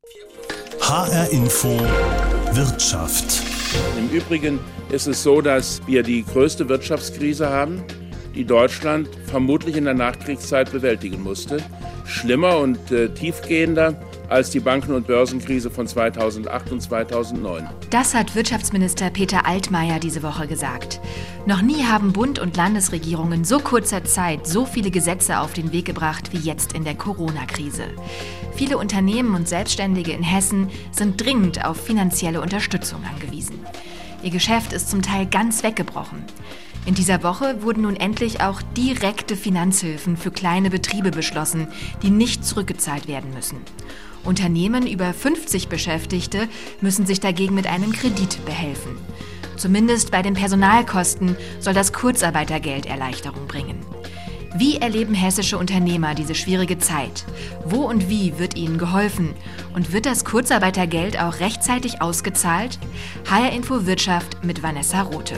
HR Info Wirtschaft. Im Übrigen ist es so, dass wir die größte Wirtschaftskrise haben, die Deutschland vermutlich in der Nachkriegszeit bewältigen musste. Schlimmer und tiefgehender als die Banken- und Börsenkrise von 2008 und 2009. Das hat Wirtschaftsminister Peter Altmaier diese Woche gesagt. Noch nie haben Bund und Landesregierungen in so kurzer Zeit so viele Gesetze auf den Weg gebracht wie jetzt in der Corona-Krise. Viele Unternehmen und Selbstständige in Hessen sind dringend auf finanzielle Unterstützung angewiesen. Ihr Geschäft ist zum Teil ganz weggebrochen. In dieser Woche wurden nun endlich auch direkte Finanzhilfen für kleine Betriebe beschlossen, die nicht zurückgezahlt werden müssen. Unternehmen über 50 Beschäftigte müssen sich dagegen mit einem Kredit behelfen. Zumindest bei den Personalkosten soll das Kurzarbeitergeld Erleichterung bringen. Wie erleben hessische Unternehmer diese schwierige Zeit? Wo und wie wird ihnen geholfen? Und wird das Kurzarbeitergeld auch rechtzeitig ausgezahlt? HR Info Wirtschaft mit Vanessa Rothe.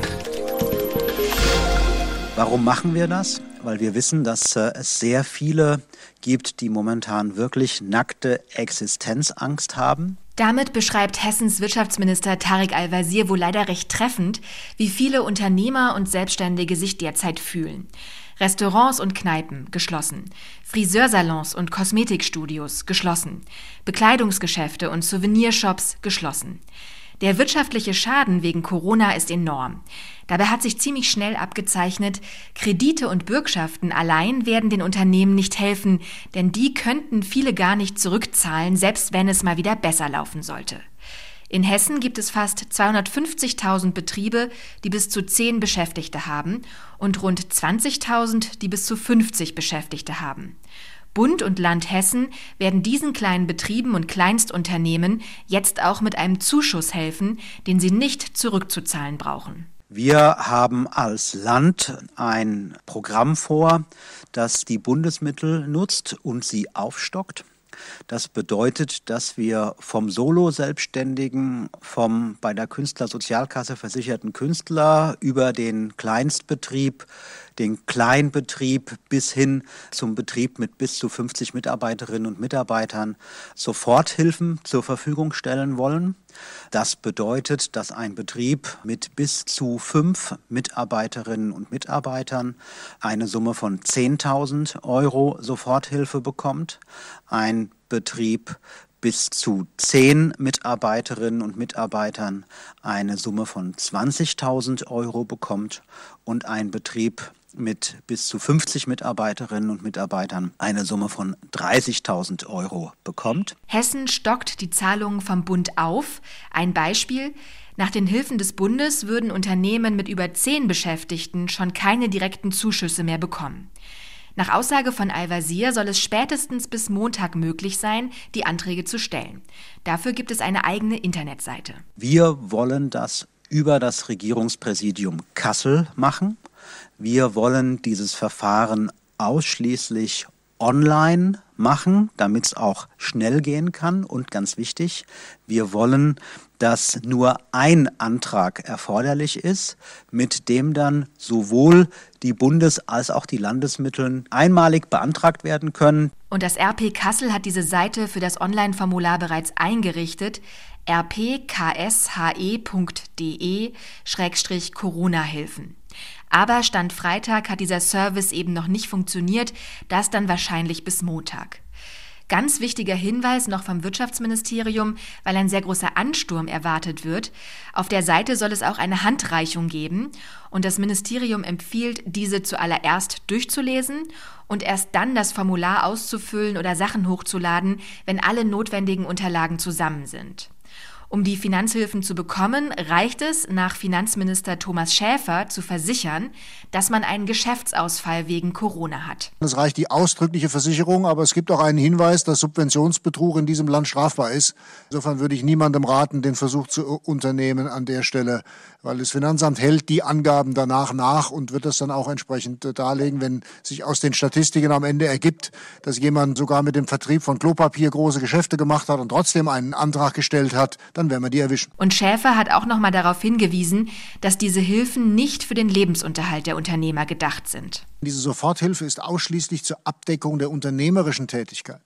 Warum machen wir das? Weil wir wissen, dass es sehr viele gibt, die momentan wirklich nackte Existenzangst haben. Damit beschreibt Hessens Wirtschaftsminister Tarek Al-Wazir wohl leider recht treffend, wie viele Unternehmer und Selbstständige sich derzeit fühlen. Restaurants und Kneipen geschlossen, Friseursalons und Kosmetikstudios geschlossen, Bekleidungsgeschäfte und Souvenirshops geschlossen. Der wirtschaftliche Schaden wegen Corona ist enorm. Dabei hat sich ziemlich schnell abgezeichnet, Kredite und Bürgschaften allein werden den Unternehmen nicht helfen, denn die könnten viele gar nicht zurückzahlen, selbst wenn es mal wieder besser laufen sollte. In Hessen gibt es fast 250.000 Betriebe, die bis zu 10 Beschäftigte haben und rund 20.000, die bis zu 50 Beschäftigte haben. Bund und Land Hessen werden diesen kleinen Betrieben und Kleinstunternehmen jetzt auch mit einem Zuschuss helfen, den sie nicht zurückzuzahlen brauchen. Wir haben als Land ein Programm vor, das die Bundesmittel nutzt und sie aufstockt. Das bedeutet, dass wir vom Solo-Selbstständigen, vom bei der Künstlersozialkasse versicherten Künstler über den Kleinstbetrieb, den Kleinbetrieb bis hin zum Betrieb mit bis zu 50 Mitarbeiterinnen und Mitarbeitern Soforthilfen zur Verfügung stellen wollen. Das bedeutet, dass ein Betrieb mit bis zu 5 Mitarbeiterinnen und Mitarbeitern eine Summe von 10.000 € Soforthilfe bekommt. Ein Betrieb bis zu 10 Mitarbeiterinnen und Mitarbeitern eine Summe von 20.000 € bekommt und ein Betrieb mit bis zu 50 Mitarbeiterinnen und Mitarbeitern eine Summe von 30.000 € bekommt. Hessen stockt die Zahlungen vom Bund auf. Ein Beispiel: Nach den Hilfen des Bundes würden Unternehmen mit über 10 Beschäftigten schon keine direkten Zuschüsse mehr bekommen. Nach Aussage von Al-Wazir soll es spätestens bis Montag möglich sein, die Anträge zu stellen. Dafür gibt es eine eigene Internetseite. Wir wollen das über das Regierungspräsidium Kassel machen. Wir wollen dieses Verfahren ausschließlich online machen, damit es auch schnell gehen kann. Und ganz wichtig, wir wollen, dass nur ein Antrag erforderlich ist, mit dem dann sowohl die Bundes- als auch die Landesmittel einmalig beantragt werden können. Und das RP Kassel hat diese Seite für das Online-Formular bereits eingerichtet: rpksze.de/Corona-Hilfen. Aber Stand Freitag hat dieser Service eben noch nicht funktioniert, das dann wahrscheinlich bis Montag. Ganz wichtiger Hinweis noch vom Wirtschaftsministerium, weil ein sehr großer Ansturm erwartet wird. Auf der Seite soll es auch eine Handreichung geben und das Ministerium empfiehlt, diese zuallererst durchzulesen und erst dann das Formular auszufüllen oder Sachen hochzuladen, wenn alle notwendigen Unterlagen zusammen sind. Um die Finanzhilfen zu bekommen, reicht es, nach Finanzminister Thomas Schäfer zu versichern, dass man einen Geschäftsausfall wegen Corona hat. Es reicht die ausdrückliche Versicherung, aber es gibt auch einen Hinweis, dass Subventionsbetrug in diesem Land strafbar ist. Insofern würde ich niemandem raten, den Versuch zu unternehmen an der Stelle, weil das Finanzamt hält die Angaben danach nach und wird das dann auch entsprechend darlegen. Wenn sich aus den Statistiken am Ende ergibt, dass jemand sogar mit dem Vertrieb von Klopapier große Geschäfte gemacht hat und trotzdem einen Antrag gestellt hat, dann werden wir die erwischen. Und Schäfer hat auch noch mal darauf hingewiesen, dass diese Hilfen nicht für den Lebensunterhalt der Unternehmer gedacht sind. Diese Soforthilfe ist ausschließlich zur Abdeckung der unternehmerischen Tätigkeit.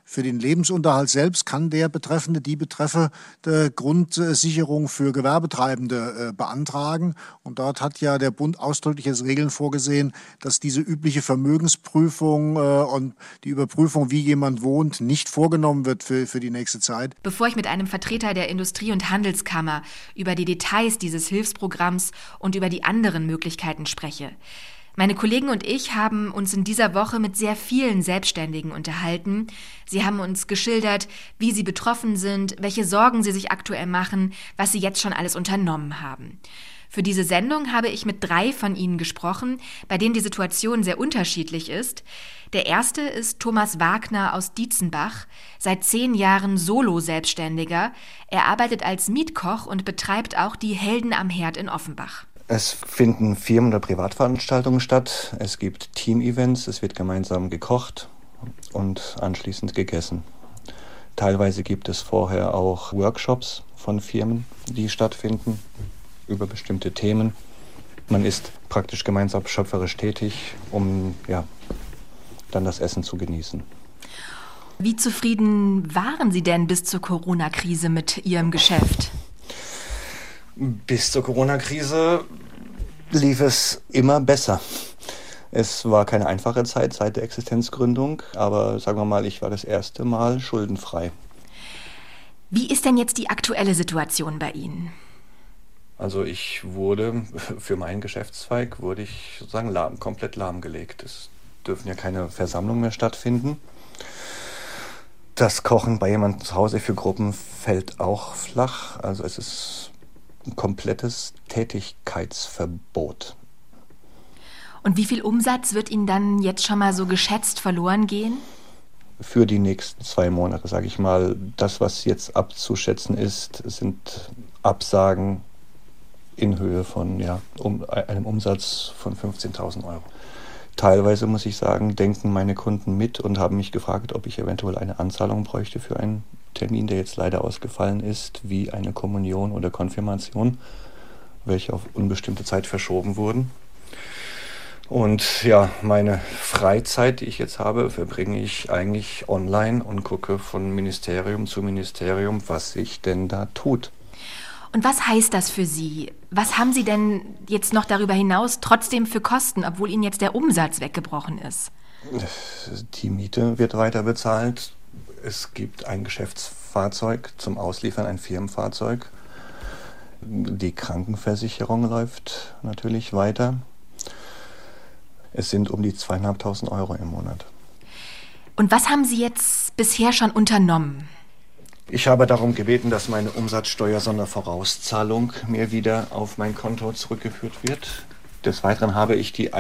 Für den Lebensunterhalt selbst kann die betreffende Grundsicherung für Gewerbetreibende beantragen. Und dort hat ja der Bund ausdrückliche Regeln vorgesehen, dass diese übliche Vermögensprüfung und die Überprüfung, wie jemand wohnt, nicht vorgenommen wird für die nächste Zeit. Bevor ich mit einem Vertreter der Industrie- und Handelskammer über die Details dieses Hilfsprogramms und über die anderen Möglichkeiten spreche. Meine Kollegen und ich haben uns in dieser Woche mit sehr vielen Selbstständigen unterhalten. Sie haben uns geschildert, wie sie betroffen sind, welche Sorgen sie sich aktuell machen, was sie jetzt schon alles unternommen haben. Für diese Sendung habe ich mit 3 von ihnen gesprochen, bei denen die Situation sehr unterschiedlich ist. Der erste ist Thomas Wagner aus Dietzenbach, seit 10 Jahren Solo-Selbstständiger. Er arbeitet als Mietkoch und betreibt auch die Helden am Herd in Offenbach. Es finden Firmen- oder Privatveranstaltungen statt. Es gibt Team-Events, es wird gemeinsam gekocht und anschließend gegessen. Teilweise gibt es vorher auch Workshops von Firmen, die stattfinden über bestimmte Themen. Man ist praktisch gemeinsam schöpferisch tätig, um dann das Essen zu genießen. Wie zufrieden waren Sie denn bis zur Corona-Krise mit Ihrem Geschäft? Bis zur Corona-Krise lief es immer besser. Es war keine einfache Zeit seit der Existenzgründung, aber sagen wir mal, ich war das erste Mal schuldenfrei. Wie ist denn jetzt die aktuelle Situation bei Ihnen? Also für meinen Geschäftszweig wurde ich sozusagen komplett lahmgelegt. Es dürfen ja keine Versammlungen mehr stattfinden. Das Kochen bei jemandem zu Hause für Gruppen fällt auch flach. Also es ist ein komplettes Tätigkeitsverbot. Und wie viel Umsatz wird Ihnen dann jetzt schon mal so geschätzt verloren gehen? Für die nächsten 2 Monate, sage ich mal. Das, was jetzt abzuschätzen ist, sind Absagen in Höhe von einem Umsatz von 15.000 Euro. Teilweise, muss ich sagen, denken meine Kunden mit und haben mich gefragt, ob ich eventuell eine Anzahlung bräuchte für einen Termin, der jetzt leider ausgefallen ist, wie eine Kommunion oder Konfirmation, welche auf unbestimmte Zeit verschoben wurden. Und meine Freizeit, die ich jetzt habe, verbringe ich eigentlich online und gucke von Ministerium zu Ministerium, was sich denn da tut. Und was heißt das für Sie? Was haben Sie denn jetzt noch darüber hinaus trotzdem für Kosten, obwohl Ihnen jetzt der Umsatz weggebrochen ist? Die Miete wird weiter bezahlt. Es gibt ein Geschäftsfahrzeug zum Ausliefern, ein Firmenfahrzeug. Die Krankenversicherung läuft natürlich weiter. Es sind um die 2.500 Euro im Monat. Und was haben Sie jetzt bisher schon unternommen? Ich habe darum gebeten, dass meine Umsatzsteuersondervorauszahlung mir wieder auf mein Konto zurückgeführt wird. Des Weiteren habe ich die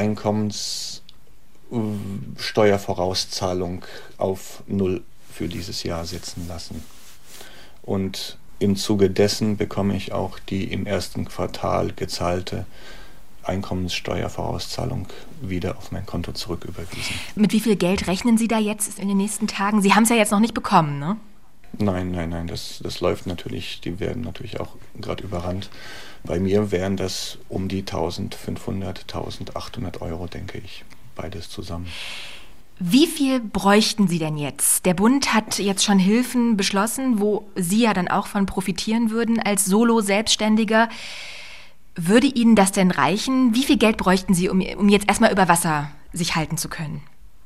Einkommenssteuervorauszahlung auf 0 für dieses Jahr setzen lassen. Und im Zuge dessen bekomme ich auch die im ersten Quartal gezahlte Einkommenssteuervorauszahlung wieder auf mein Konto zurücküberwiesen. Mit wie viel Geld rechnen Sie da jetzt in den nächsten Tagen? Sie haben es ja jetzt noch nicht bekommen, ne? Nein, das läuft natürlich, die werden natürlich auch gerade überrannt. Bei mir wären das um die 1.500, 1.800 Euro, denke ich, beides zusammen. Wie viel bräuchten Sie denn jetzt? Der Bund hat jetzt schon Hilfen beschlossen, wo Sie ja dann auch von profitieren würden als Solo-Selbstständiger. Würde Ihnen das denn reichen? Wie viel Geld bräuchten Sie, um jetzt erstmal über Wasser sich halten zu können?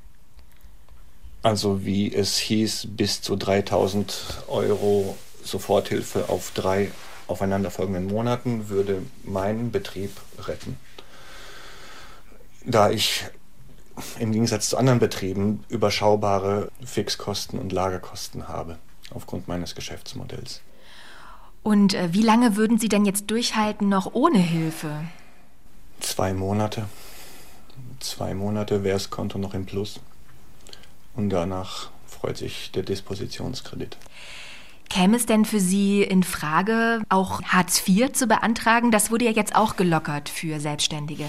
Also wie es hieß, bis zu 3.000 Euro Soforthilfe auf 3 aufeinanderfolgenden Monaten würde meinen Betrieb retten. Da ich im Gegensatz zu anderen Betrieben überschaubare Fixkosten und Lagerkosten habe, aufgrund meines Geschäftsmodells. Und wie lange würden Sie denn jetzt durchhalten, noch ohne Hilfe? 2 Monate. 2 Monate wäre das Konto noch im Plus. Und danach freut sich der Dispositionskredit. Käme es denn für Sie in Frage, auch Hartz IV zu beantragen? Das wurde ja jetzt auch gelockert für Selbstständige.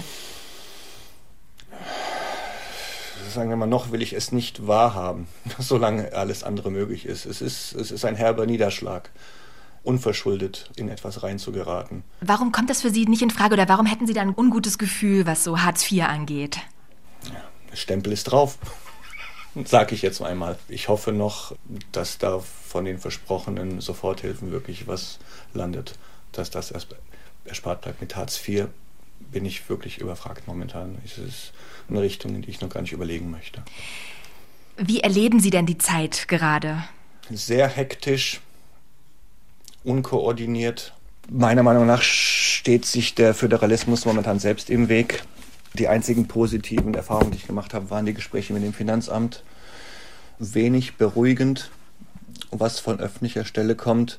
Sagen wir mal, noch will ich es nicht wahrhaben, solange alles andere möglich ist. Es ist ein herber Niederschlag, unverschuldet in etwas reinzugeraten. Warum kommt das für Sie nicht in Frage oder warum hätten Sie da ein ungutes Gefühl, was so Hartz IV angeht? Ja, der Stempel ist drauf. Sage ich jetzt einmal. Ich hoffe noch, dass da von den versprochenen Soforthilfen wirklich was landet, dass das erst erspart bleibt. Mit Hartz IV bin ich wirklich überfragt momentan. Es ist eine Richtung, in die ich noch gar nicht überlegen möchte. Wie erleben Sie denn die Zeit gerade? Sehr hektisch, unkoordiniert. Meiner Meinung nach steht sich der Föderalismus momentan selbst im Weg. Die einzigen positiven Erfahrungen, die ich gemacht habe, waren die Gespräche mit dem Finanzamt. Wenig beruhigend, was von öffentlicher Stelle kommt.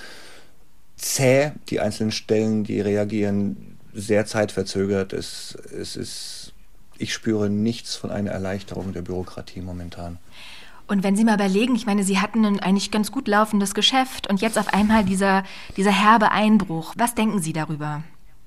Zäh, die einzelnen Stellen, die reagieren sehr zeitverzögert. Ich spüre nichts von einer Erleichterung der Bürokratie momentan. Und wenn Sie mal überlegen, ich meine, Sie hatten ein eigentlich ganz gut laufendes Geschäft und jetzt auf einmal dieser herbe Einbruch. Was denken Sie darüber?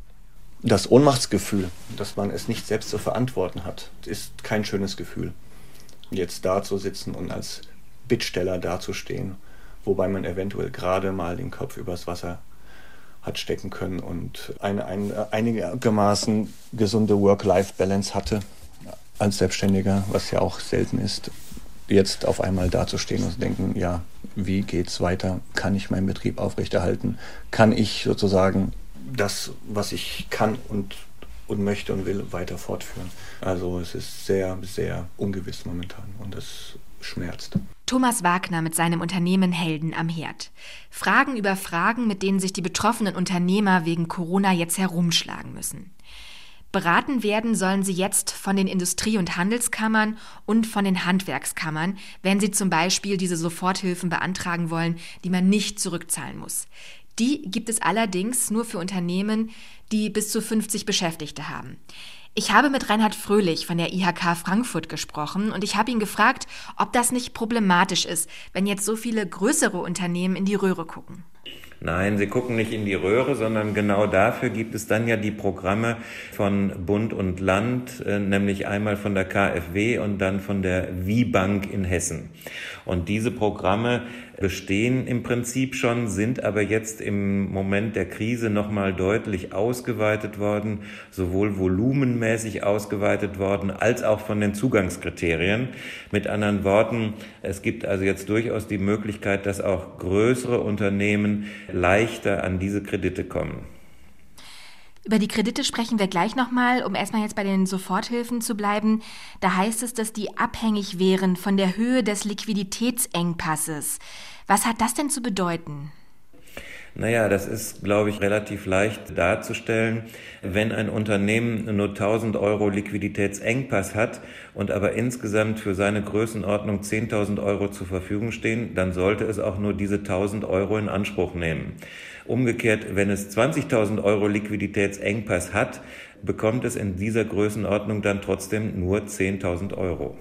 Das Ohnmachtsgefühl, dass man es nicht selbst zu verantworten hat, ist kein schönes Gefühl. Jetzt da zu sitzen und als Bittsteller dazustehen, wobei man eventuell gerade mal den Kopf übers Wasser hat stecken können und eine einigermaßen gesunde Work-Life-Balance hatte als Selbstständiger, was ja auch selten ist. Jetzt auf einmal dazustehen und zu denken, ja, wie geht's weiter? Kann ich meinen Betrieb aufrechterhalten? Kann ich sozusagen das, was ich kann und möchte und will, weiter fortführen? Also es ist sehr, sehr ungewiss momentan und es schmerzt. Thomas Wagner mit seinem Unternehmen Helden am Herd. Fragen über Fragen, mit denen sich die betroffenen Unternehmer wegen Corona jetzt herumschlagen müssen. Beraten werden sollen sie jetzt von den Industrie- und Handelskammern und von den Handwerkskammern, wenn sie zum Beispiel diese Soforthilfen beantragen wollen, die man nicht zurückzahlen muss. Die gibt es allerdings nur für Unternehmen, die bis zu 50 Beschäftigte haben. Ich habe mit Reinhard Fröhlich von der IHK Frankfurt gesprochen und ich habe ihn gefragt, ob das nicht problematisch ist, wenn jetzt so viele größere Unternehmen in die Röhre gucken. Nein, sie gucken nicht in die Röhre, sondern genau dafür gibt es dann ja die Programme von Bund und Land, nämlich einmal von der KfW und dann von der WIBank in Hessen. Und diese Programme bestehen im Prinzip schon, sind aber jetzt im Moment der Krise nochmal deutlich ausgeweitet worden, sowohl volumenmäßig ausgeweitet worden, als auch von den Zugangskriterien. Mit anderen Worten, es gibt also jetzt durchaus die Möglichkeit, dass auch größere Unternehmen leichter an diese Kredite kommen. Über die Kredite sprechen wir gleich nochmal, um erstmal jetzt bei den Soforthilfen zu bleiben. Da heißt es, dass die abhängig wären von der Höhe des Liquiditätsengpasses. Was hat das denn zu bedeuten? Naja, das ist, glaube ich, relativ leicht darzustellen. Wenn ein Unternehmen nur 1.000 Euro Liquiditätsengpass hat und aber insgesamt für seine Größenordnung 10.000 Euro zur Verfügung stehen, dann sollte es auch nur diese 1.000 Euro in Anspruch nehmen. Umgekehrt, wenn es 20.000 Euro Liquiditätsengpass hat, bekommt es in dieser Größenordnung dann trotzdem nur 10.000 Euro.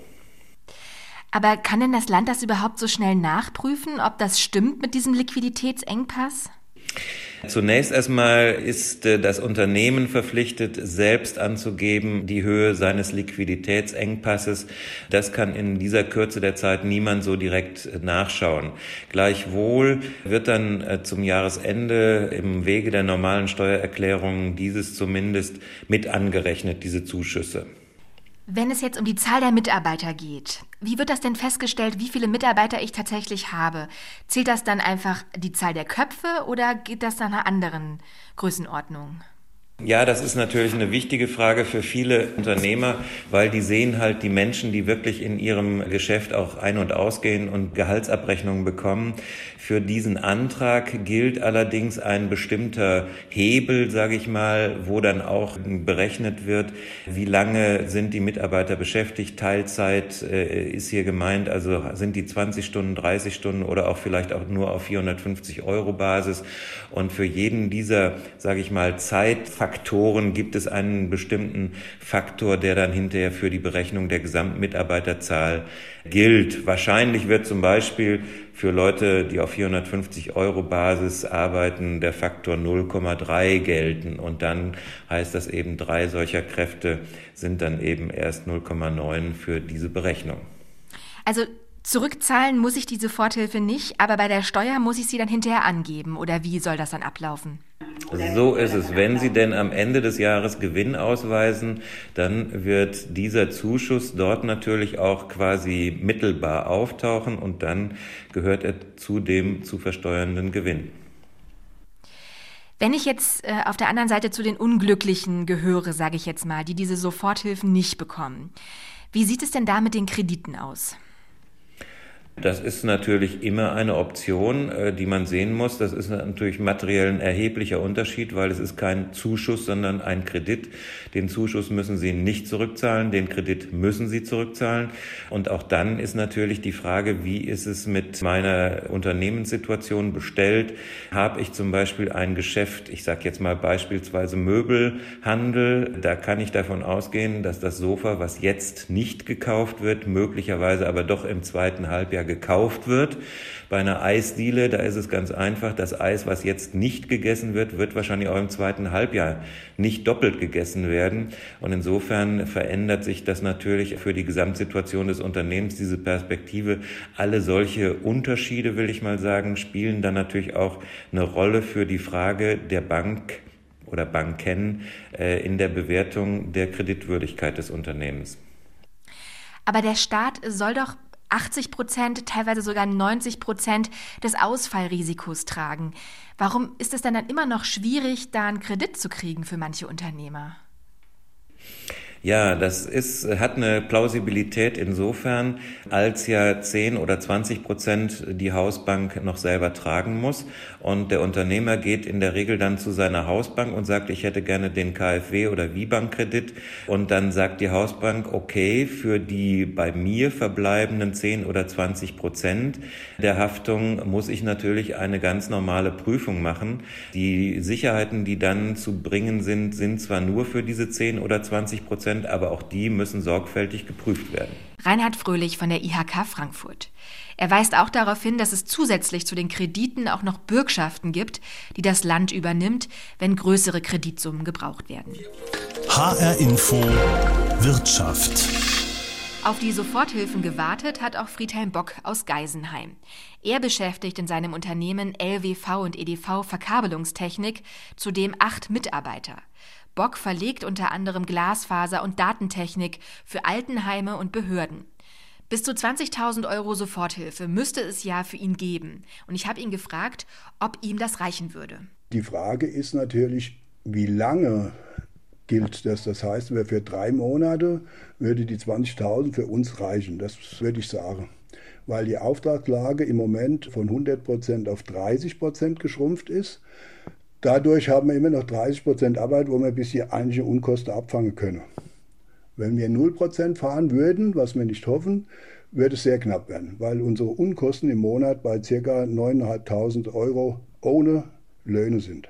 Aber kann denn das Land das überhaupt so schnell nachprüfen, ob das stimmt mit diesem Liquiditätsengpass? Zunächst erstmal ist das Unternehmen verpflichtet, selbst anzugeben, die Höhe seines Liquiditätsengpasses. Das kann in dieser Kürze der Zeit niemand so direkt nachschauen. Gleichwohl wird dann zum Jahresende im Wege der normalen Steuererklärung dieses zumindest mit angerechnet, diese Zuschüsse. Wenn es jetzt um die Zahl der Mitarbeiter geht, wie wird das denn festgestellt, wie viele Mitarbeiter ich tatsächlich habe? Zählt das dann einfach die Zahl der Köpfe oder geht das nach einer anderen Größenordnung? Ja, das ist natürlich eine wichtige Frage für viele Unternehmer, weil die sehen halt die Menschen, die wirklich in ihrem Geschäft auch ein- und ausgehen und Gehaltsabrechnungen bekommen. Für diesen Antrag gilt allerdings ein bestimmter Hebel, sage ich mal, wo dann auch berechnet wird, wie lange sind die Mitarbeiter beschäftigt. Teilzeit ist hier gemeint, also sind die 20 Stunden, 30 Stunden oder auch vielleicht auch nur auf 450 Euro Basis. Und für jeden dieser, sage ich mal, Zeitfaktoren gibt es einen bestimmten Faktor, der dann hinterher für die Berechnung der Gesamtmitarbeiterzahl gilt. Wahrscheinlich wird zum Beispiel für Leute, die auf 450 Euro Basis arbeiten, der Faktor 0,3 gelten. Und dann heißt das eben, 3 solcher Kräfte sind dann eben erst 0,9 für diese Berechnung. Also zurückzahlen muss ich die Soforthilfe nicht, aber bei der Steuer muss ich sie dann hinterher angeben. Oder wie soll das dann ablaufen? So ist es. Wenn Sie denn am Ende des Jahres Gewinn ausweisen, dann wird dieser Zuschuss dort natürlich auch quasi mittelbar auftauchen und dann gehört er zu dem zu versteuernden Gewinn. Wenn ich jetzt auf der anderen Seite zu den Unglücklichen gehöre, sage ich jetzt mal, die diese Soforthilfen nicht bekommen, wie sieht es denn da mit den Krediten aus? Das ist natürlich immer eine Option, die man sehen muss. Das ist natürlich materiell ein erheblicher Unterschied, weil es ist kein Zuschuss, sondern ein Kredit. Den Zuschuss müssen Sie nicht zurückzahlen, den Kredit müssen Sie zurückzahlen. Und auch dann ist natürlich die Frage, wie ist es mit meiner Unternehmenssituation bestellt? Habe ich zum Beispiel ein Geschäft, ich sage jetzt mal beispielsweise Möbelhandel, da kann ich davon ausgehen, dass das Sofa, was jetzt nicht gekauft wird, möglicherweise aber doch im zweiten Halbjahr gekauft wird. Bei einer Eisdiele, da ist es ganz einfach, das Eis, was jetzt nicht gegessen wird, wird wahrscheinlich auch im zweiten Halbjahr nicht doppelt gegessen werden. Und insofern verändert sich das natürlich für die Gesamtsituation des Unternehmens, diese Perspektive. Alle solche Unterschiede, will ich mal sagen, spielen dann natürlich auch eine Rolle für die Frage der Bank oder Banken in der Bewertung der Kreditwürdigkeit des Unternehmens. Aber der Staat soll doch 80%, teilweise sogar 90% des Ausfallrisikos tragen. Warum ist es dann immer noch schwierig, da einen Kredit zu kriegen für manche Unternehmer? Ja, das hat eine Plausibilität insofern, als ja 10 oder 20% die Hausbank noch selber tragen muss. Und der Unternehmer geht in der Regel dann zu seiner Hausbank und sagt, ich hätte gerne den KfW- oder WIBank-Kredit. Und dann sagt die Hausbank, okay, für die bei mir verbleibenden 10 oder 20% der Haftung muss ich natürlich eine ganz normale Prüfung machen. Die Sicherheiten, die dann zu bringen sind zwar nur für diese 10 oder 20%, aber auch die müssen sorgfältig geprüft werden. Reinhard Fröhlich von der IHK Frankfurt. Er weist auch darauf hin, dass es zusätzlich zu den Krediten auch noch Bürgschaften gibt, die das Land übernimmt, wenn größere Kreditsummen gebraucht werden. HR Info Wirtschaft. Auf die Soforthilfen gewartet hat auch Friedhelm Bock aus Geisenheim. Er beschäftigt in seinem Unternehmen LWV und EDV Verkabelungstechnik zudem 8 Mitarbeiter. Bock verlegt unter anderem Glasfaser und Datentechnik für Altenheime und Behörden. Bis zu 20.000 € Soforthilfe müsste es ja für ihn geben. Und ich habe ihn gefragt, ob ihm das reichen würde. Die Frage ist natürlich, wie lange gilt das? Das heißt, für 3 Monate würde die 20.000 für uns reichen. Das würde ich sagen. Weil die Auftragslage im Moment von 100% auf 30% geschrumpft ist. Dadurch haben wir immer noch 30% Arbeit, wo wir bis die eigentliche Unkosten abfangen können. Wenn wir 0% fahren würden, was wir nicht hoffen, würde es sehr knapp werden, weil unsere Unkosten im Monat bei ca. 9.500 € ohne Löhne sind.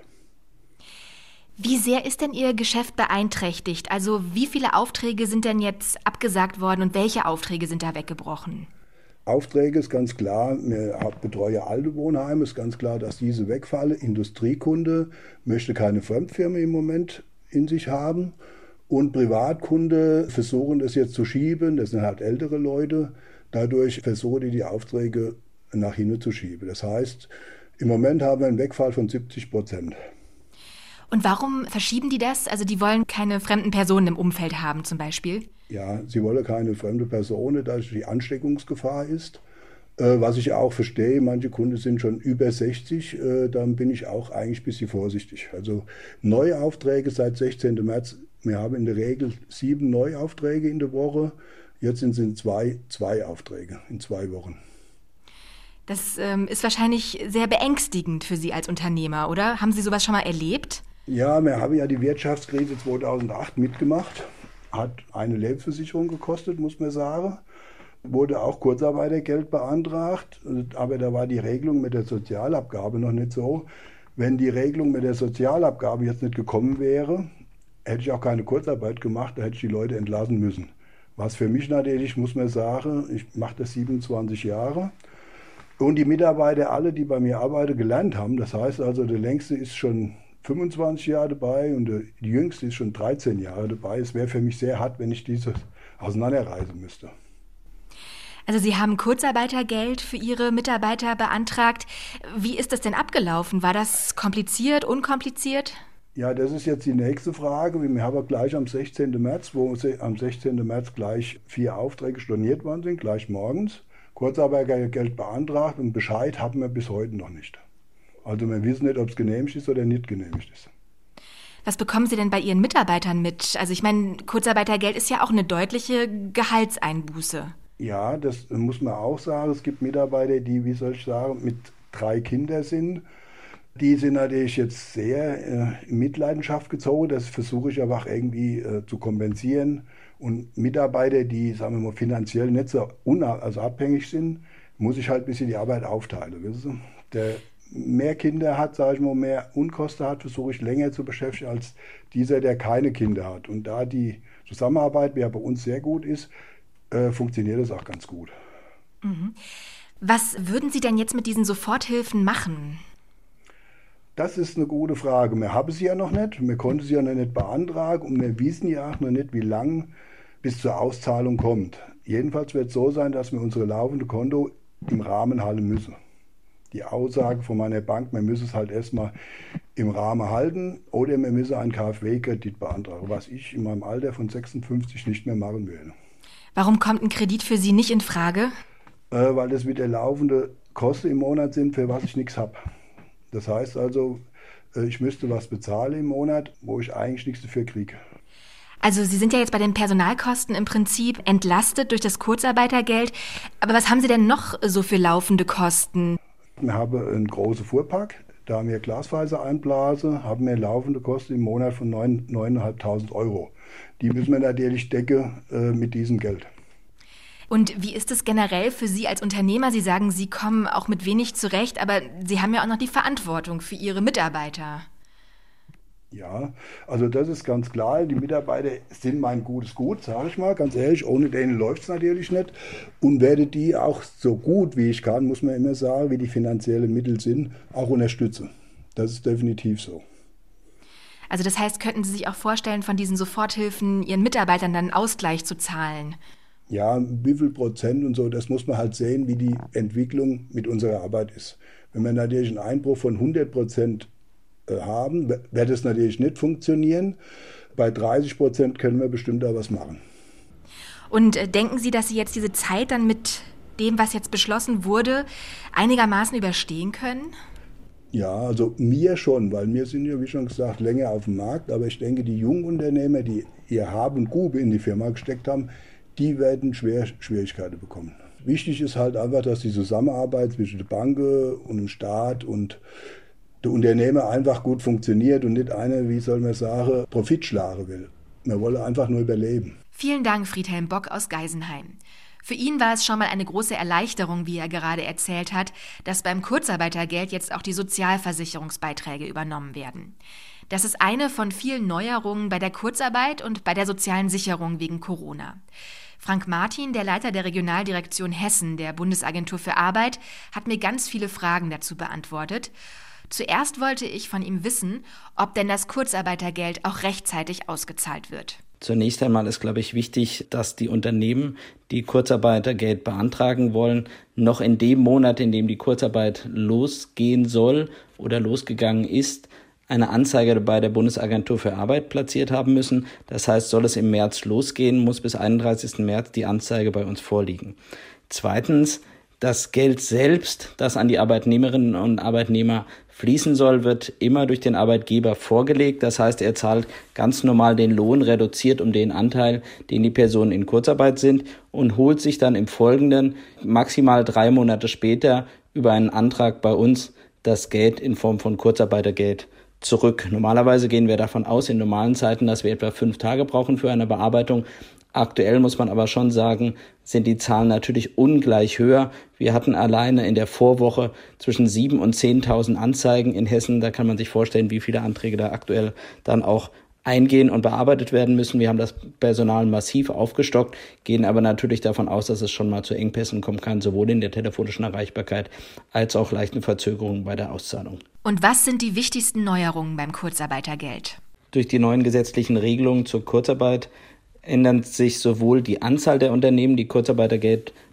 Wie sehr ist denn Ihr Geschäft beeinträchtigt? Also wie viele Aufträge sind denn jetzt abgesagt worden und welche Aufträge sind da weggebrochen? Aufträge ist ganz klar, wir betreuen alte Wohnheime, ist ganz klar, dass diese wegfallen. Industriekunde möchte keine Fremdfirma im Moment in sich haben. Und Privatkunde versuchen das jetzt zu schieben, das sind halt ältere Leute. Dadurch versuchen die Aufträge nach hinten zu schieben. Das heißt, im Moment haben wir einen Wegfall von 70%. Und warum verschieben die das? Also die wollen keine fremden Personen im Umfeld haben zum Beispiel? Ja, sie wollen keine fremde Person, da die Ansteckungsgefahr ist. Was ich auch verstehe, manche Kunden sind schon über 60, dann bin ich auch eigentlich ein bisschen vorsichtig. Also neue Aufträge seit 16. März, wir haben in der Regel 7 Neuaufträge in der Woche, jetzt sind es 2 Aufträge in 2 Wochen. Das ist wahrscheinlich sehr beängstigend für Sie als Unternehmer, oder? Haben Sie sowas schon mal erlebt? Ja, wir haben ja die Wirtschaftskrise 2008 mitgemacht. Hat eine Lebensversicherung gekostet, muss man sagen. Wurde auch Kurzarbeitergeld beantragt, aber da war die Regelung mit der Sozialabgabe noch nicht so. Wenn die Regelung mit der Sozialabgabe jetzt nicht gekommen wäre, hätte ich auch keine Kurzarbeit gemacht, da hätte ich die Leute entlassen müssen. Was für mich natürlich, muss man sagen, ich mache das 27 Jahre. Und die Mitarbeiter, alle, die bei mir arbeiten, gelernt haben. Das heißt also, der längste ist schon 25 Jahre dabei und die jüngste ist schon 13 Jahre dabei. Es wäre für mich sehr hart, wenn ich diese auseinanderreißen müsste. Also Sie haben Kurzarbeitergeld für Ihre Mitarbeiter beantragt. Wie ist das denn abgelaufen? War das kompliziert, unkompliziert? Ja, das ist jetzt die nächste Frage. Wir haben gleich am 16. März, gleich 4 Aufträge storniert worden sind, gleich morgens. Kurzarbeitergeld beantragt und Bescheid haben wir bis heute noch nicht. Also wir wissen nicht, ob es genehmigt ist oder nicht genehmigt ist. Was bekommen Sie denn bei Ihren Mitarbeitern mit? Also ich meine, Kurzarbeitergeld ist ja auch eine deutliche Gehaltseinbuße. Ja, das muss man auch sagen. Es gibt Mitarbeiter, die, mit 3 Kindern sind. Die sind natürlich jetzt sehr in Mitleidenschaft gezogen. Das versuche ich aber auch irgendwie zu kompensieren. Und Mitarbeiter, die, sagen wir mal, finanziell nicht so abhängig sind, muss ich halt ein bisschen die Arbeit aufteilen. Wissen Sie? Der mehr Kinder hat, sage ich mal, mehr Unkosten hat, versuche ich länger zu beschäftigen als dieser, der keine Kinder hat. Und da die Zusammenarbeit, wie ja bei uns sehr gut ist, funktioniert das auch ganz gut. Mhm. Was würden Sie denn jetzt mit diesen Soforthilfen machen? Das ist eine gute Frage. Wir haben sie ja noch nicht, wir konnten sie ja noch nicht beantragen und wir wissen ja auch noch nicht, wie lang bis zur Auszahlung kommt. Jedenfalls wird es so sein, dass wir unsere laufende Konto im Rahmen halten müssen. Die Aussage von meiner Bank, wir müssen es halt erstmal im Rahmen halten oder wir müssen einen KfW-Kredit beantragen, was ich in meinem Alter von 56 nicht mehr machen werde. Warum kommt ein Kredit für Sie nicht in Frage? Weil das wieder laufende Kosten im Monat sind, für was ich nichts habe. Das heißt also, ich müsste was bezahlen im Monat, wo ich eigentlich nichts dafür kriege. Also Sie sind ja jetzt bei den Personalkosten im Prinzip entlastet durch das Kurzarbeitergeld. Aber was haben Sie denn noch so für laufende Kosten? Wir haben einen großen Fuhrpark, da haben wir Glasfaser einblasen, haben wir laufende Kosten im Monat von 9.500 €. Die müssen wir natürlich decken mit diesem Geld. Und wie ist es generell für Sie als Unternehmer? Sie sagen, Sie kommen auch mit wenig zurecht, aber Sie haben ja auch noch die Verantwortung für Ihre Mitarbeiter. Ja, also das ist ganz klar. Die Mitarbeiter sind mein gutes Gut, sage ich mal, ganz ehrlich. Ohne denen läuft es natürlich nicht. Und werde die auch so gut wie ich kann, muss man immer sagen, wie die finanziellen Mittel sind, auch unterstützen. Das ist definitiv so. Also das heißt, könnten Sie sich auch vorstellen, von diesen Soforthilfen Ihren Mitarbeitern dann einen Ausgleich zu zahlen? Ja, wie viel Prozent und so, das muss man halt sehen, wie die Entwicklung mit unserer Arbeit ist. Wenn wir natürlich einen Einbruch von 100% haben, wird es natürlich nicht funktionieren. Bei 30% können wir bestimmt da was machen. Und denken Sie, dass Sie jetzt diese Zeit dann mit dem, was jetzt beschlossen wurde, einigermaßen überstehen können? Ja, also mir schon, weil wir sind ja, wie schon gesagt, länger auf dem Markt. Aber ich denke, die jungen Unternehmer, die ihr Hab und Gut in die Firma gesteckt haben, die werden Schwierigkeiten bekommen. Wichtig ist halt einfach, dass die Zusammenarbeit zwischen der Bank und dem Staat und der Unternehmer einfach gut funktioniert und nicht einer, wie soll man sagen, Profit schlagen will. Wir wollen einfach nur überleben. Vielen Dank, Friedhelm Bock aus Geisenheim. Für ihn war es schon mal eine große Erleichterung, wie er gerade erzählt hat, dass beim Kurzarbeitergeld jetzt auch die Sozialversicherungsbeiträge übernommen werden. Das ist eine von vielen Neuerungen bei der Kurzarbeit und bei der sozialen Sicherung wegen Corona. Frank Martin, der Leiter der Regionaldirektion Hessen der Bundesagentur für Arbeit, hat mir ganz viele Fragen dazu beantwortet. Zuerst wollte ich von ihm wissen, ob denn das Kurzarbeitergeld auch rechtzeitig ausgezahlt wird. Zunächst einmal ist, glaube ich, wichtig, dass die Unternehmen, die Kurzarbeitergeld beantragen wollen, noch in dem Monat, in dem die Kurzarbeit losgehen soll oder losgegangen ist, eine Anzeige bei der Bundesagentur für Arbeit platziert haben müssen. Das heißt, soll es im März losgehen, muss bis 31. März die Anzeige bei uns vorliegen. Zweitens, das Geld selbst, das an die Arbeitnehmerinnen und Arbeitnehmer fließen soll, wird immer durch den Arbeitgeber vorgelegt. Das heißt, er zahlt ganz normal den Lohn, reduziert um den Anteil, den die Personen in Kurzarbeit sind und holt sich dann im Folgenden maximal 3 Monate später über einen Antrag bei uns das Geld in Form von Kurzarbeitergeld zurück. Normalerweise gehen wir davon aus, in normalen Zeiten, dass wir etwa 5 Tage brauchen für eine Bearbeitung. Aktuell muss man aber schon sagen, sind die Zahlen natürlich ungleich höher. Wir hatten alleine in der Vorwoche zwischen 7.000 und 10.000 Anzeigen in Hessen. Da kann man sich vorstellen, wie viele Anträge da aktuell dann auch eingehen und bearbeitet werden müssen. Wir haben das Personal massiv aufgestockt, gehen aber natürlich davon aus, dass es schon mal zu Engpässen kommen kann, sowohl in der telefonischen Erreichbarkeit als auch leichten Verzögerungen bei der Auszahlung. Und was sind die wichtigsten Neuerungen beim Kurzarbeitergeld? Durch die neuen gesetzlichen Regelungen zur Kurzarbeit ändert sich sowohl die Anzahl der Unternehmen, die Kurzarbeitergeld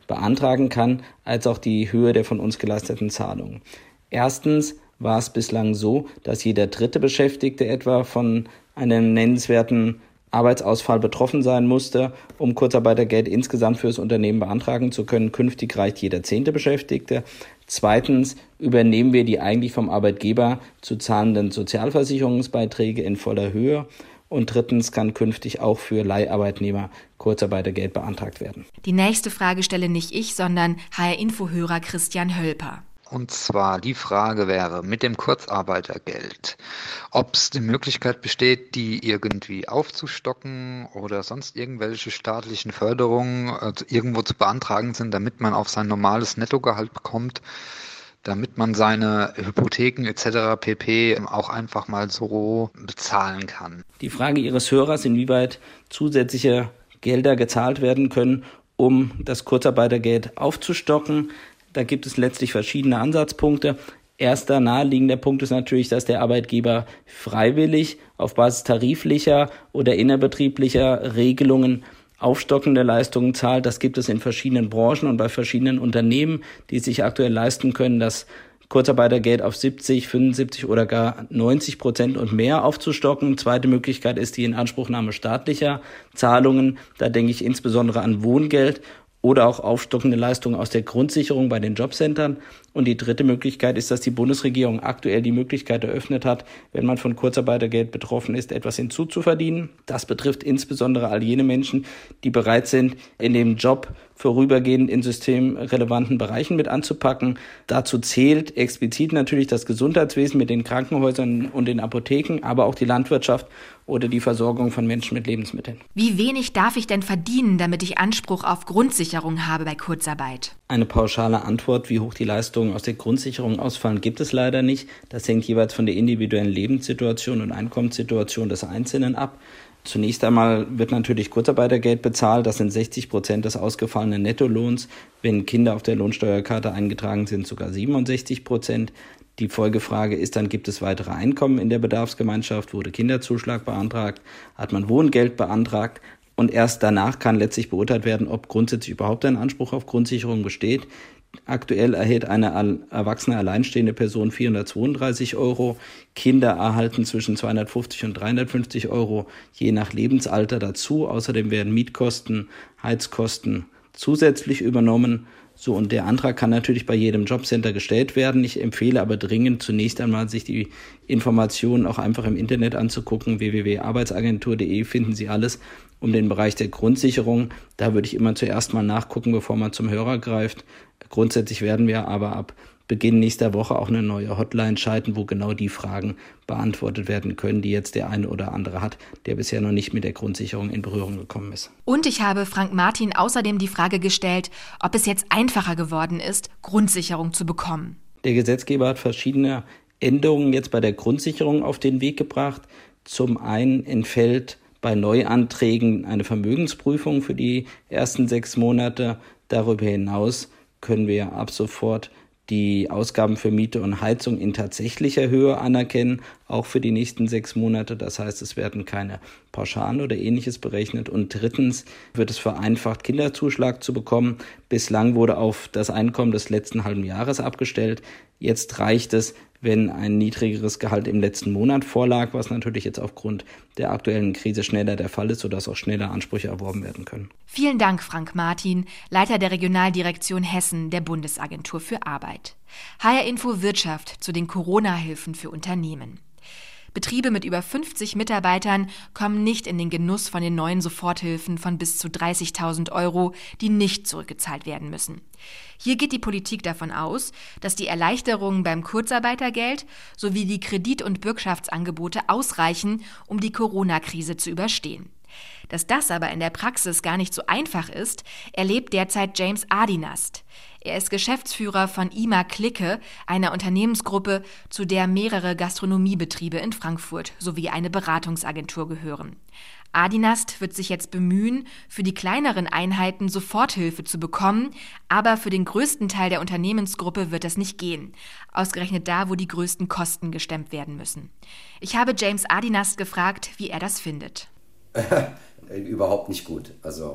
beantragen kann, als auch die Höhe der von uns geleisteten Zahlungen. Erstens war es bislang so, dass jeder dritte Beschäftigte etwa von einem nennenswerten Arbeitsausfall betroffen sein musste, um Kurzarbeitergeld insgesamt für das Unternehmen beantragen zu können. Künftig reicht jeder 10. Beschäftigte. Zweitens übernehmen wir die eigentlich vom Arbeitgeber zu zahlenden Sozialversicherungsbeiträge in voller Höhe. Und drittens kann künftig auch für Leiharbeitnehmer Kurzarbeitergeld beantragt werden. Die nächste Frage stelle nicht ich, sondern HR-Info-Hörer Christian Hölper. Und zwar die Frage wäre mit dem Kurzarbeitergeld, ob es die Möglichkeit besteht, die irgendwie aufzustocken oder sonst irgendwelche staatlichen Förderungen irgendwo zu beantragen sind, damit man auf sein normales Nettogehalt bekommt, damit man seine Hypotheken etc. pp. Auch einfach mal so bezahlen kann. Die Frage Ihres Hörers, inwieweit zusätzliche Gelder gezahlt werden können, um das Kurzarbeitergeld aufzustocken. Da gibt es letztlich verschiedene Ansatzpunkte. Erster naheliegender Punkt ist natürlich, dass der Arbeitgeber freiwillig auf Basis tariflicher oder innerbetrieblicher Regelungen aufstockende Leistungen zahlt. Das gibt es in verschiedenen Branchen und bei verschiedenen Unternehmen, die es sich aktuell leisten können, das Kurzarbeitergeld auf 70, 75 oder gar 90% und mehr aufzustocken. Zweite Möglichkeit ist die Inanspruchnahme staatlicher Zahlungen. Da denke ich insbesondere an Wohngeld oder auch aufstockende Leistungen aus der Grundsicherung bei den Jobcentern. Und die dritte Möglichkeit ist, dass die Bundesregierung aktuell die Möglichkeit eröffnet hat, wenn man von Kurzarbeitergeld betroffen ist, etwas hinzuzuverdienen. Das betrifft insbesondere all jene Menschen, die bereit sind, in dem Job vorübergehend in systemrelevanten Bereichen mit anzupacken. Dazu zählt explizit natürlich das Gesundheitswesen mit den Krankenhäusern und den Apotheken, aber auch die Landwirtschaft oder die Versorgung von Menschen mit Lebensmitteln. Wie wenig darf ich denn verdienen, damit ich Anspruch auf Grundsicherung habe bei Kurzarbeit? Eine pauschale Antwort, wie hoch die Leistungen aus der Grundsicherung ausfallen, gibt es leider nicht. Das hängt jeweils von der individuellen Lebenssituation und Einkommenssituation des Einzelnen ab. Zunächst einmal wird natürlich Kurzarbeitergeld bezahlt. Das sind 60% des ausgefallenen Nettolohns. Wenn Kinder auf der Lohnsteuerkarte eingetragen sind, sogar 67%. Die Folgefrage ist dann, gibt es weitere Einkommen in der Bedarfsgemeinschaft? Wurde Kinderzuschlag beantragt? Hat man Wohngeld beantragt? Und erst danach kann letztlich beurteilt werden, ob grundsätzlich überhaupt ein Anspruch auf Grundsicherung besteht. Aktuell erhält eine erwachsene alleinstehende Person 432 €. Kinder erhalten zwischen 250 und 350 € je nach Lebensalter dazu. Außerdem werden Mietkosten, Heizkosten zusätzlich übernommen. So, und der Antrag kann natürlich bei jedem Jobcenter gestellt werden. Ich empfehle aber dringend zunächst einmal, sich die Informationen auch einfach im Internet anzugucken. www.arbeitsagentur.de finden Sie alles um den Bereich der Grundsicherung. Da würde ich immer zuerst mal nachgucken, bevor man zum Hörer greift. Grundsätzlich werden wir aber ab Beginn nächster Woche auch eine neue Hotline schalten, wo genau die Fragen beantwortet werden können, die jetzt der eine oder andere hat, der bisher noch nicht mit der Grundsicherung in Berührung gekommen ist. Und ich habe Frank Martin außerdem die Frage gestellt, ob es jetzt einfacher geworden ist, Grundsicherung zu bekommen. Der Gesetzgeber hat verschiedene Änderungen jetzt bei der Grundsicherung auf den Weg gebracht. Zum einen entfällt bei Neuanträgen eine Vermögensprüfung für die ersten 6 Monate. Darüber hinaus können wir ab sofort die Ausgaben für Miete und Heizung in tatsächlicher Höhe anerkennen, auch für die nächsten 6 Monate. Das heißt, es werden keine Pauschalen oder Ähnliches berechnet. Und drittens wird es vereinfacht, Kinderzuschlag zu bekommen. Bislang wurde auf das Einkommen des letzten halben Jahres abgestellt. Jetzt reicht es, wenn ein niedrigeres Gehalt im letzten Monat vorlag, was natürlich jetzt aufgrund der aktuellen Krise schneller der Fall ist, sodass auch schneller Ansprüche erworben werden können. Vielen Dank, Frank Martin, Leiter der Regionaldirektion Hessen der Bundesagentur für Arbeit. HR-Info Wirtschaft zu den Corona-Hilfen für Unternehmen. Betriebe mit über 50 Mitarbeitern kommen nicht in den Genuss von den neuen Soforthilfen von bis zu 30.000 €, die nicht zurückgezahlt werden müssen. Hier geht die Politik davon aus, dass die Erleichterungen beim Kurzarbeitergeld sowie die Kredit- und Bürgschaftsangebote ausreichen, um die Corona-Krise zu überstehen. Dass das aber in der Praxis gar nicht so einfach ist, erlebt derzeit James Adinast. Er ist Geschäftsführer von IMA Clique, einer Unternehmensgruppe, zu der mehrere Gastronomiebetriebe in Frankfurt sowie eine Beratungsagentur gehören. Adinast wird sich jetzt bemühen, für die kleineren Einheiten Soforthilfe zu bekommen, aber für den größten Teil der Unternehmensgruppe wird das nicht gehen. Ausgerechnet da, wo die größten Kosten gestemmt werden müssen. Ich habe James Adinast gefragt, wie er das findet. Überhaupt nicht gut. Also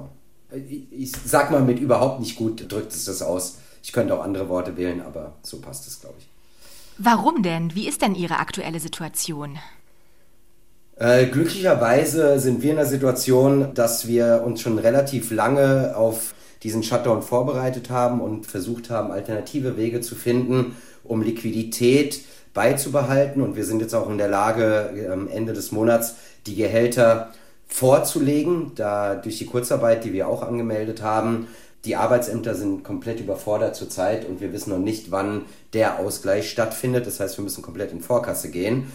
Ich sag mal, mit überhaupt nicht gut drückt es das aus. Ich könnte auch andere Worte wählen, aber so passt es, glaube ich. Warum denn? Wie ist denn Ihre aktuelle Situation? Glücklicherweise sind wir in der Situation, dass wir uns schon relativ lange auf diesen Shutdown vorbereitet haben und versucht haben, alternative Wege zu finden, um Liquidität beizubehalten. Und wir sind jetzt auch in der Lage, am Ende des Monats die Gehälter vorzulegen, da durch die Kurzarbeit, die wir auch angemeldet haben, die Arbeitsämter sind komplett überfordert zurzeit und wir wissen noch nicht, wann der Ausgleich stattfindet. Das heißt, wir müssen komplett in Vorkasse gehen.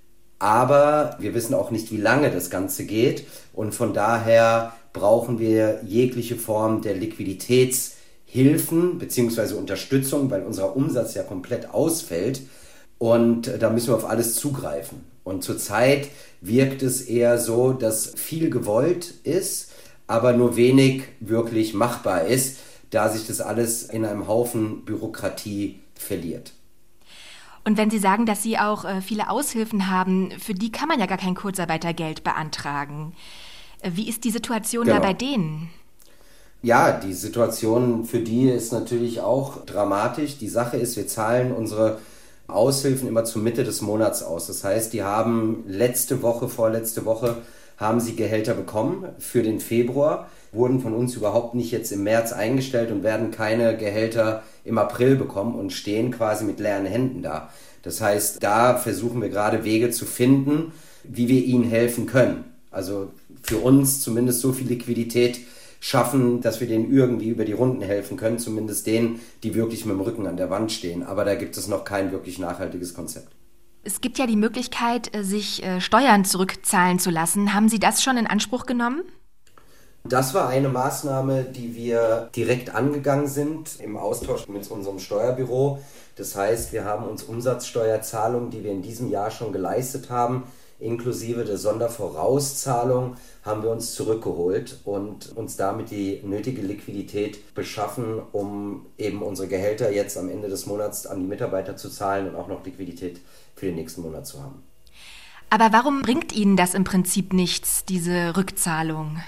Aber wir wissen auch nicht, wie lange das Ganze geht. Und von daher brauchen wir jegliche Form der Liquiditätshilfen bzw. Unterstützung, weil unser Umsatz ja komplett ausfällt. Und da müssen wir auf alles zugreifen. Und zurzeit wirkt es eher so, dass viel gewollt ist, aber nur wenig wirklich machbar ist, da sich das alles in einem Haufen Bürokratie verliert. Und wenn Sie sagen, dass Sie auch viele Aushilfen haben, für die kann man ja gar kein Kurzarbeitergeld beantragen. Wie ist die Situation da bei denen? Ja, die Situation für die ist natürlich auch dramatisch. Die Sache ist, wir zahlen unsere Aushilfen immer zur Mitte des Monats aus. Das heißt, die haben vorletzte Woche, haben sie Gehälter bekommen für den Februar, wurden von uns überhaupt nicht jetzt im März eingestellt und werden keine Gehälter im April bekommen und stehen quasi mit leeren Händen da. Das heißt, da versuchen wir gerade Wege zu finden, wie wir ihnen helfen können. Also für uns zumindest so viel Liquidität schaffen, dass wir denen irgendwie über die Runden helfen können, zumindest denen, die wirklich mit dem Rücken an der Wand stehen. Aber da gibt es noch kein wirklich nachhaltiges Konzept. Es gibt ja die Möglichkeit, sich Steuern zurückzahlen zu lassen. Haben Sie das schon in Anspruch genommen? Das war eine Maßnahme, die wir direkt angegangen sind im Austausch mit unserem Steuerbüro. Das heißt, wir haben uns Umsatzsteuerzahlungen, die wir in diesem Jahr schon geleistet haben, inklusive der Sondervorauszahlung, haben wir uns zurückgeholt und uns damit die nötige Liquidität beschaffen, um eben unsere Gehälter jetzt am Ende des Monats an die Mitarbeiter zu zahlen und auch noch Liquidität für den nächsten Monat zu haben. Aber warum bringt Ihnen das im Prinzip nichts, diese Rückzahlung?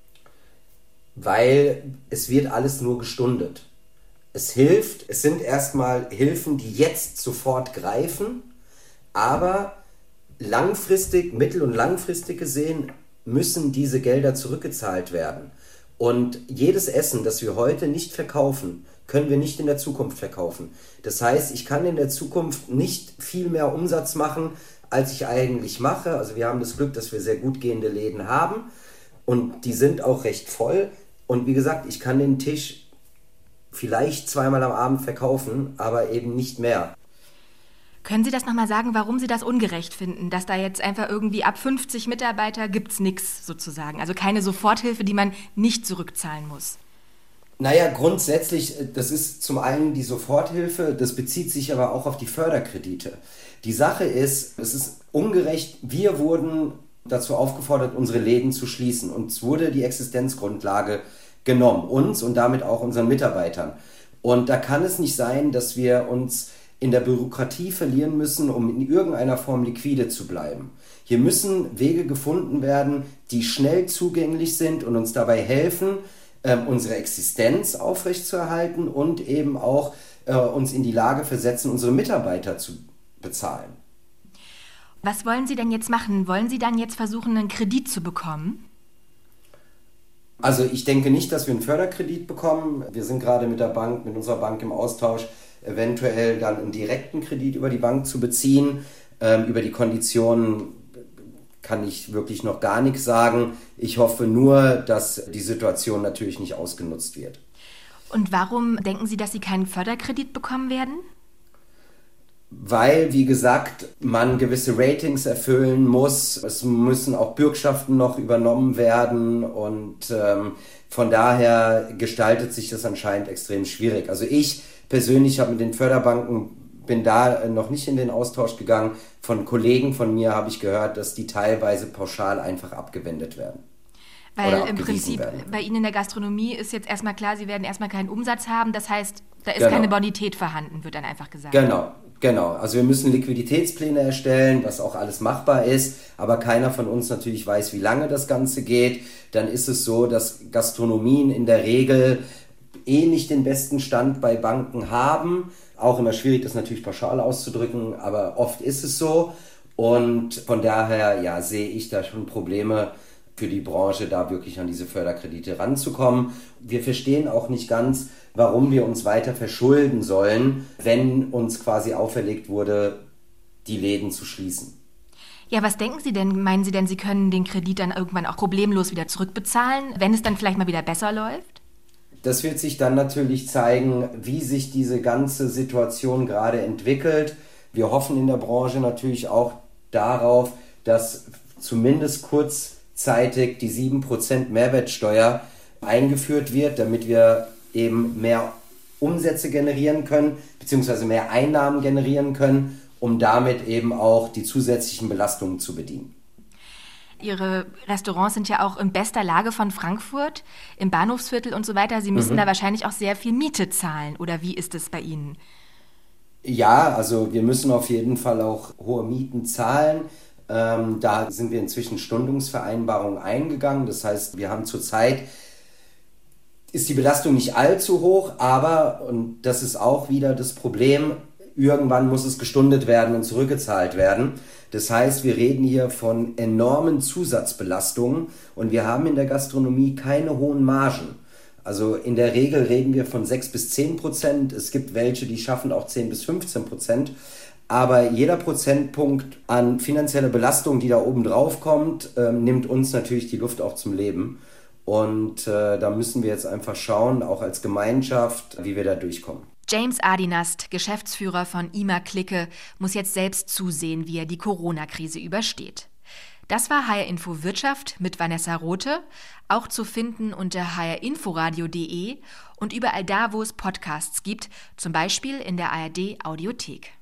Weil es wird alles nur gestundet. Es hilft, es sind erstmal Hilfen, die jetzt sofort greifen, aber langfristig, mittel- und langfristig gesehen müssen diese Gelder zurückgezahlt werden. Und jedes Essen, das wir heute nicht verkaufen, können wir nicht in der Zukunft verkaufen. Das heißt, ich kann in der Zukunft nicht viel mehr Umsatz machen, als ich eigentlich mache. Also wir haben das Glück, dass wir sehr gut gehende Läden haben und die sind auch recht voll. Und wie gesagt, ich kann den Tisch vielleicht zweimal am Abend verkaufen, aber eben nicht mehr. Können Sie das nochmal sagen, warum Sie das ungerecht finden, dass da jetzt einfach irgendwie ab 50 Mitarbeiter gibt's nichts sozusagen? Also keine Soforthilfe, die man nicht zurückzahlen muss. Naja, grundsätzlich, das ist zum einen die Soforthilfe, das bezieht sich aber auch auf die Förderkredite. Die Sache ist, es ist ungerecht, wir wurden dazu aufgefordert, unsere Läden zu schließen. Uns wurde die Existenzgrundlage genommen, uns und damit auch unseren Mitarbeitern. Und da kann es nicht sein, dass wir uns in der Bürokratie verlieren müssen, um in irgendeiner Form liquide zu bleiben. Hier müssen Wege gefunden werden, die schnell zugänglich sind und uns dabei helfen, unsere Existenz aufrechtzuerhalten und eben auch uns in die Lage versetzen, unsere Mitarbeiter zu bezahlen. Was wollen Sie denn jetzt machen? Wollen Sie dann jetzt versuchen, einen Kredit zu bekommen? Also ich denke nicht, dass wir einen Förderkredit bekommen. Wir sind gerade mit unserer Bank im Austausch, eventuell dann einen direkten Kredit über die Bank zu beziehen. Über die Konditionen kann ich wirklich noch gar nichts sagen. Ich hoffe nur, dass die Situation natürlich nicht ausgenutzt wird. Und warum denken Sie, dass Sie keinen Förderkredit bekommen werden? Weil, wie gesagt, man gewisse Ratings erfüllen muss. Es müssen auch Bürgschaften noch übernommen werden und von daher gestaltet sich das anscheinend extrem schwierig. Also ich persönlich habe mit den Förderbanken, bin da noch nicht in den Austausch gegangen. Von Kollegen von mir habe ich gehört, dass die teilweise pauschal einfach abgewendet werden. Weil im Prinzip bei Ihnen in der Gastronomie ist jetzt erstmal klar, Sie werden erstmal keinen Umsatz haben. Das heißt, da ist keine Bonität vorhanden, wird dann einfach gesagt. Genau. Genau, also wir müssen Liquiditätspläne erstellen, was auch alles machbar ist, aber keiner von uns natürlich weiß, wie lange das Ganze geht. Dann ist es so, dass Gastronomien in der Regel nicht den besten Stand bei Banken haben. Auch immer schwierig, das natürlich pauschal auszudrücken, aber oft ist es so. Und von daher sehe ich da schon Probleme für die Branche, da wirklich an diese Förderkredite ranzukommen. Wir verstehen auch nicht ganz, warum wir uns weiter verschulden sollen, wenn uns quasi auferlegt wurde, die Läden zu schließen. Ja, was denken Sie denn? Meinen Sie denn, Sie können den Kredit dann irgendwann auch problemlos wieder zurückbezahlen, wenn es dann vielleicht mal wieder besser läuft? Das wird sich dann natürlich zeigen, wie sich diese ganze Situation gerade entwickelt. Wir hoffen in der Branche natürlich auch darauf, dass zumindest kurzzeitig die 7% Mehrwertsteuer eingeführt wird, damit wir eben mehr Umsätze generieren können, beziehungsweise mehr Einnahmen generieren können, um damit eben auch die zusätzlichen Belastungen zu bedienen. Ihre Restaurants sind ja auch in bester Lage von Frankfurt, im Bahnhofsviertel und so weiter. Sie müssen da wahrscheinlich auch sehr viel Miete zahlen, oder wie ist es bei Ihnen? Ja, also wir müssen auf jeden Fall auch hohe Mieten zahlen. Da sind wir inzwischen Stundungsvereinbarungen eingegangen. Das heißt, wir haben zurzeit, ist die Belastung nicht allzu hoch, aber, und das ist auch wieder das Problem, irgendwann muss es gestundet werden und zurückgezahlt werden. Das heißt, wir reden hier von enormen Zusatzbelastungen und wir haben in der Gastronomie keine hohen Margen. Also in der Regel reden wir von 6-10%. Es gibt welche, die schaffen auch 10-15%. Aber jeder Prozentpunkt an finanzieller Belastung, die da oben drauf kommt, nimmt uns natürlich die Luft auch zum Leben. Und da müssen wir jetzt einfach schauen, auch als Gemeinschaft, wie wir da durchkommen. James Adinast, Geschäftsführer von IMA Clique, muss jetzt selbst zusehen, wie er die Corona-Krise übersteht. Das war HR Info Wirtschaft mit Vanessa Rothe, auch zu finden unter hrinforadio.de und überall da, wo es Podcasts gibt, zum Beispiel in der ARD Audiothek.